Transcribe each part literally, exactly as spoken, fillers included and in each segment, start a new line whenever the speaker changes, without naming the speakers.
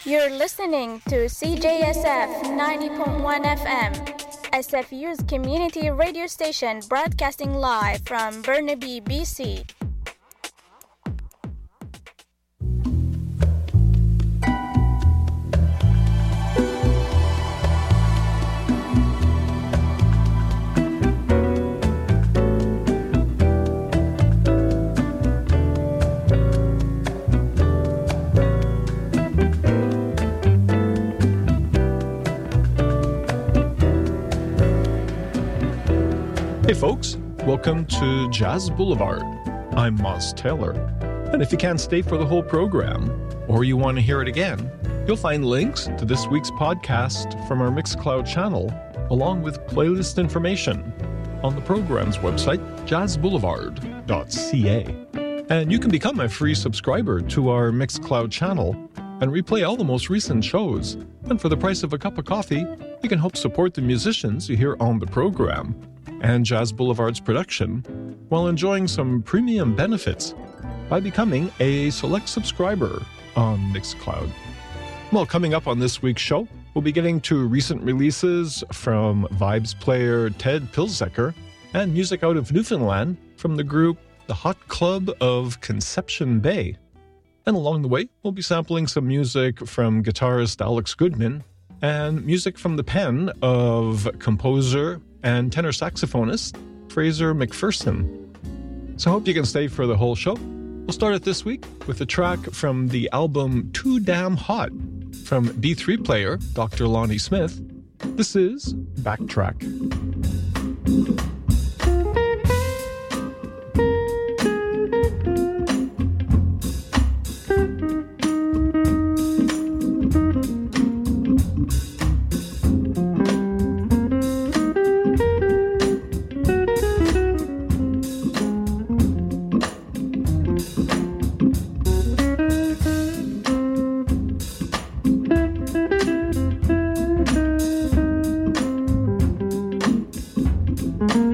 You're listening to C J S F ninety point one F M, S F U's community radio station broadcasting live from Burnaby, B C.
Hey folks, welcome to Jazz Boulevard. I'm Moss Taylor, and if you can't stay for the whole program, or you want to hear it again, you'll find links to this week's podcast from our Mixcloud channel, along with playlist information on the program's website, jazz boulevard dot c a. And you can become a free subscriber to our Mixcloud channel and replay all the most recent shows. And for the price of a cup of coffee, you can help support the musicians you hear on the program and Jazz Boulevard's production, while enjoying some premium benefits by becoming a select subscriber on Mixcloud. Well, coming up on this week's show, we'll be getting to recent releases from Vibes player Ted Pilzecker and music out of Newfoundland from the group The Hot Club of Conception Bay. And along the way, we'll be sampling some music from guitarist Alex Goodman and music from the pen of composer and tenor saxophonist Fraser McPherson. So I hope you can stay for the whole show. We'll start it this week with a track from the album Too Damn Hot from B three player Doctor Lonnie Smith. This is Backtrack.
Thank you.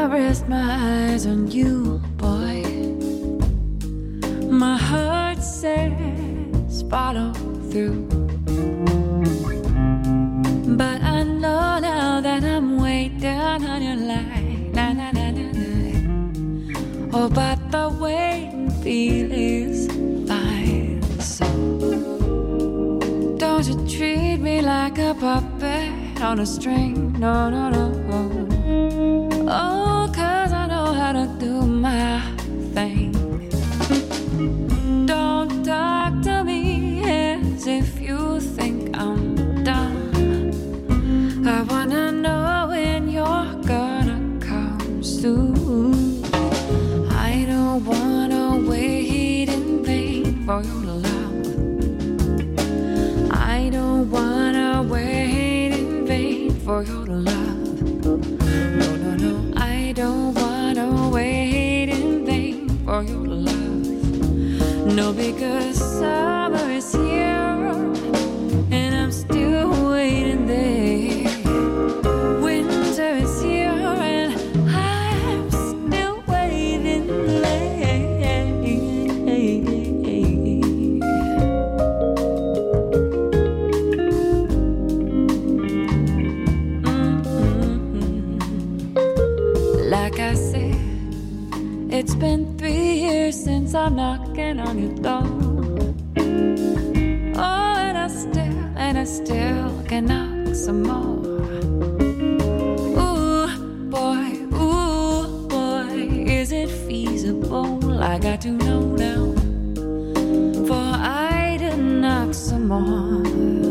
rest my eyes on you, boy. My heart says follow through, but I know now that I'm way down on your line. Nah, nah, nah, nah, nah. Oh, but the wait and feel is fine. So don't you treat me like a puppet on a string. No, no, no. Oh, 'cause I know how to do my thing. Don't talk to me as if you think I'm done. I wanna know when you're gonna come soon. I don't wanna wait in vain for your love. I don't wanna wait in vain for your love. No, no, no, I don't wanna wait in vain for your love. No, because summer is here and I'm still waiting there. Winter is here and I'm still waiting there. Mm-hmm. Like I said, it's been three years since I'm knocking on your door. Oh, and I still, and I still can knock some more. Ooh, boy, ooh, boy, is it feasible? I got to know now, for I to knock some more.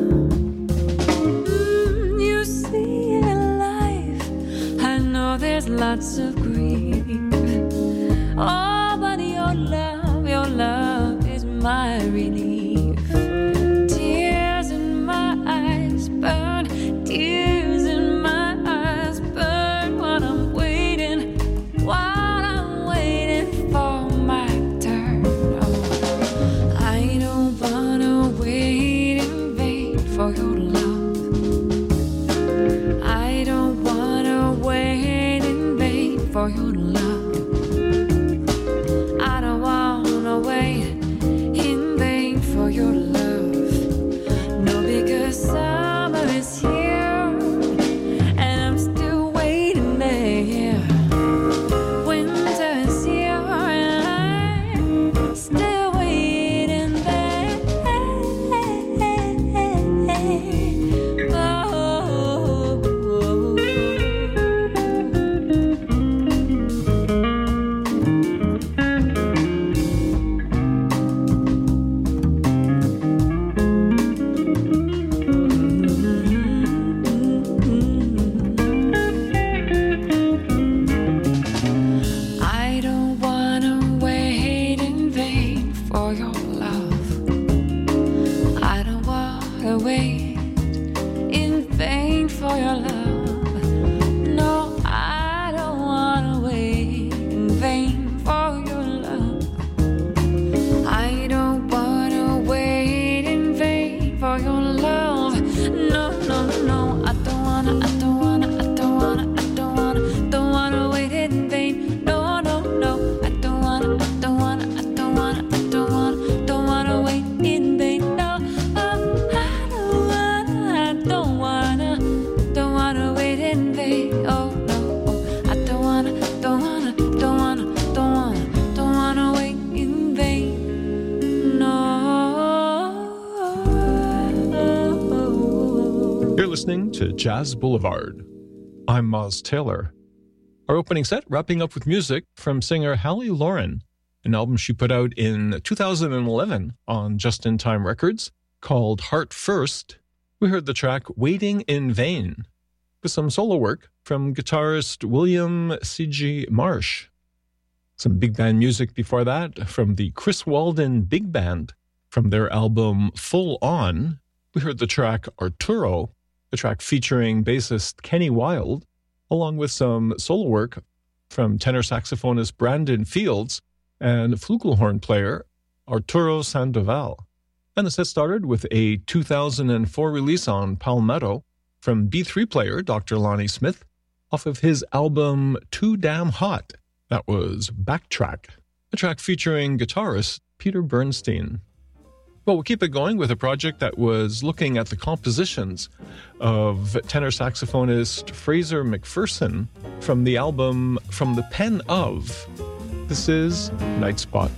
Mm, you see, in life, I know there's lots of grief. Oh, but your love, your love is my relief. Tears in my eyes burn, tears in my eyes burn while I'm waiting, while I'm waiting for my turn. Oh, I don't wanna wait in vain for your love. I don't wanna wait in vain for your love. Wait in vain for your love. No, because summer is here and I'm still waiting there. Winter is here and I'm still waiting there. Oh, oh, oh.
Listening to Jazz Boulevard. I'm Moz Taylor. Our opening set wrapping up with music from singer Hallie Lauren, an album she put out in two thousand eleven on Just In Time Records called Heart First. We heard the track Waiting in Vain with some solo work from guitarist William C G Marsh. Some big band music before that from the Chris Walden Big Band from their album Full On. We heard the track Arturo, a track featuring bassist Kenny Wilde, along with some solo work from tenor saxophonist Brandon Fields and flugelhorn player Arturo Sandoval. And the set started with a two thousand four release on Palmetto from B three player Doctor Lonnie Smith, off of his album Too Damn Hot. That was Backtrack, a track featuring guitarist Peter Bernstein. Well, we'll keep it going with a project that was looking at the compositions of tenor saxophonist Fraser McPherson from the album From the Pen Of. This is Night Spot.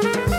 you.